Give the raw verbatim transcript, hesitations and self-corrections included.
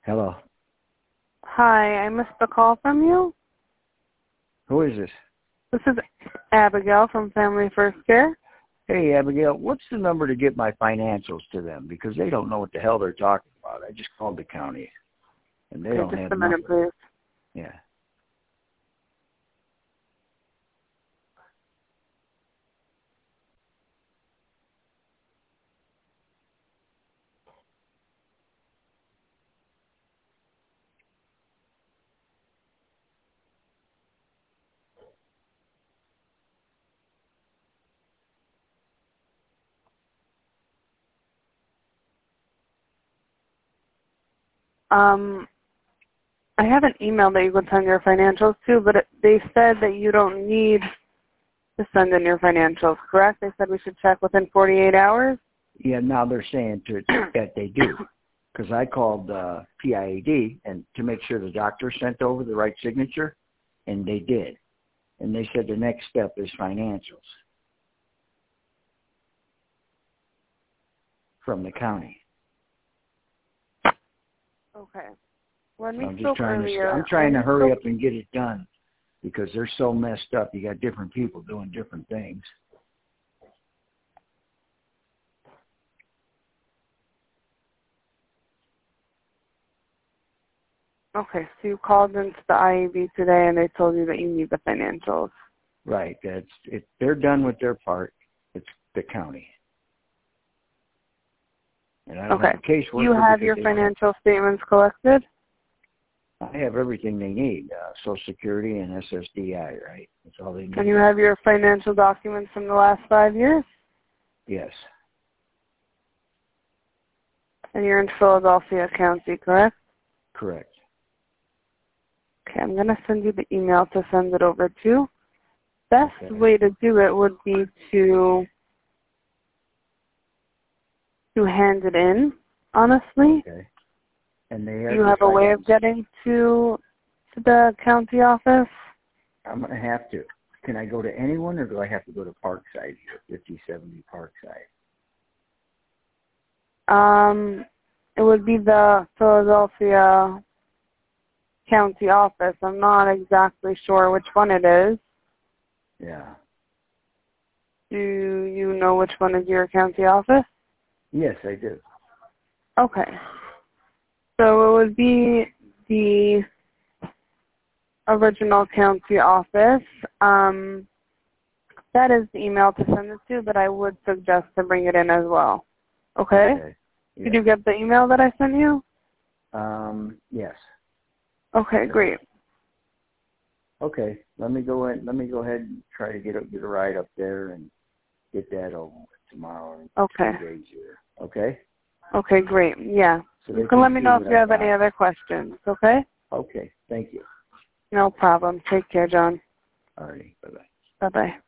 Hello. Hi, I missed a call from you. Who is this? This is Abigail from Family First Care. Hey, Abigail, what's the number to get my financials to them? Because they don't know what the hell they're talking about. I just called the county, and they Okay, don't just have a minute, nothing. please. Yeah. Um, I have an email that you can send your financials to, but it, they said that you don't need to send in your financials, correct? They said we should check within forty-eight hours? Yeah, now they're saying to, that they do. Because I called uh, P I A D and to make sure the doctor sent over the right signature, and they did. And they said the next step is financials from the county. Okay. When So we I'm just spoke trying earlier, to I'm trying to when we hurry spoke, up and get it done because they're so messed up. You got different people doing different things. okay, so you called into the I A B today and they told you that you need the financials. Right. That's it. They're done with their part. It's the county. And I don't Okay. have a caseworker. Do you have because your they- financial statements collected? I have everything they need, uh, Social Security and S S D I, right? That's all they need. And you have your financial documents from the last five years? Yes, And you're in Philadelphia County, correct? correct. Okay, I'm going to send you the email to send it over to. Best Okay. way to do it would be to to hand it in, honestly. Okay. And they Do have you to have a try way to, of getting to, to the county office? I'm going to have to. Can I go to anyone or do I have to go to Parkside here, fifty seventy Parkside? Um, it would be the Philadelphia County office. I'm not exactly sure which one it is. Yeah. Do you know which one is your county office? Yes, I do. Okay. So it would be the original county office. Um, that is the email to send it to, but I would suggest to bring it in as well. Okay? Okay. Yeah. Did you get the email that I sent you? Um, yes. Okay, great. Okay. Let me go in, let me go ahead and try to get a, get a ride up there and get that over with tomorrow and Okay. two days here. Okay? Okay, great. Yeah. So You they can let me see know if what you I have any got. other questions, okay? Okay. Thank you. No problem. Take care, John. All righty. Bye-bye. Bye-bye.